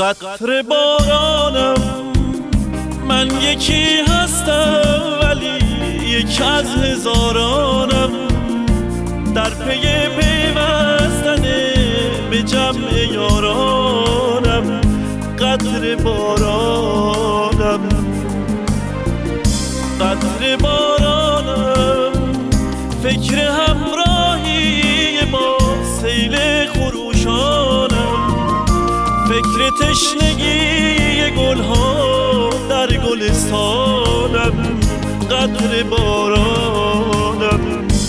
قطره بارانم، من یکی هستم ولی یک از هزارانم، در پی پیوستن به جمع یارانم. قطره بارانم، قطره بارانم، فکر همراهی با سیل خروشانم، فکر تشنگی گلها در گلستانم. قطره بارانم،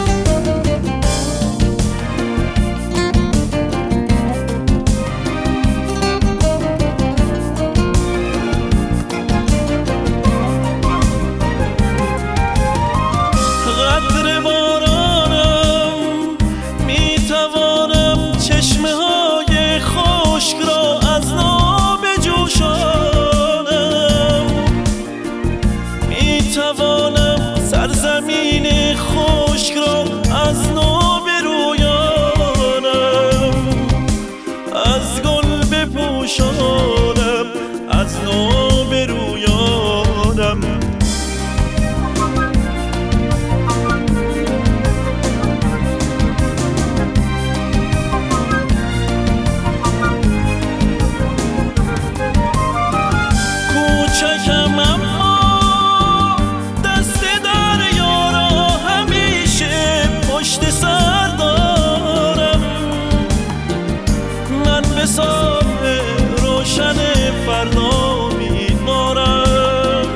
قطره بارانم، میتوانم چشمه های خشک را از نو بجوشانم، میتوانم سرزمین خشک را از نو برویانم، از گل بپوشانم، از نو برویانم. کوچکم اما دست دریا را همیشه پشت سر دارم، من به صبح روشن فردا امیدوارم،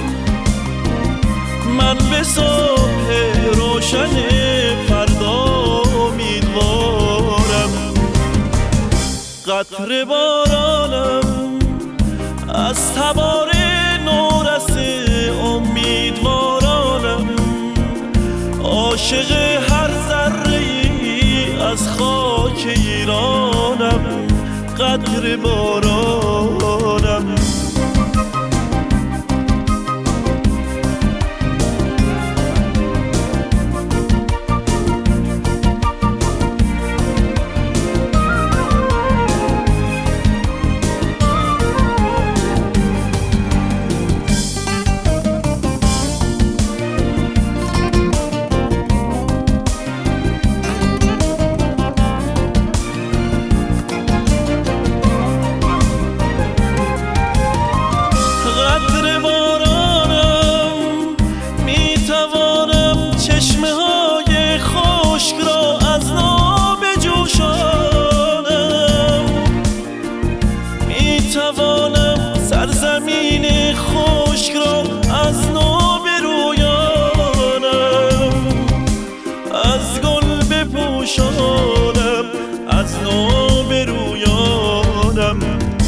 من به صبح روشن فردا امیدوارم. قطره بارانم، از تبار نورس امیدوارانم، عاشق هر ذره‌ای از خاک ایرانم. قطره بارانم، قطره بارانم، میتوانم چشمه های خشک را از نو بجوشانم، میتوانم سرزمین خشک را از نو برویانم، از گل بپوشانم، از نو برویانم.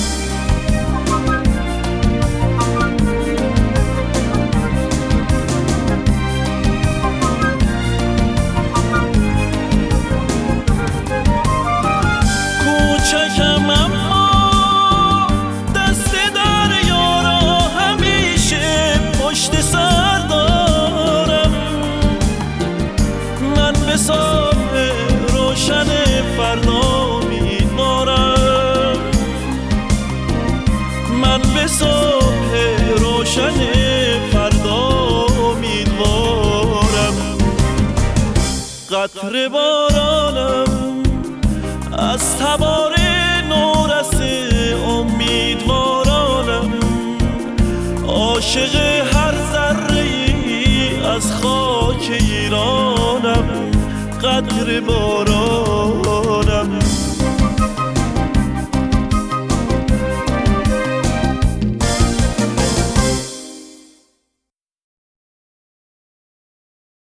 کوچکم اما دست دریا را همیشه پشت سر دارم، من به صبح روشن فردا امیدوارم، من به صبح روشن فردا امیدوارم. قطره بارانم، از تبار نورس امیدوارانم، عاشق هر ذره‌ای از خاک ایرانم. قطره بارانم.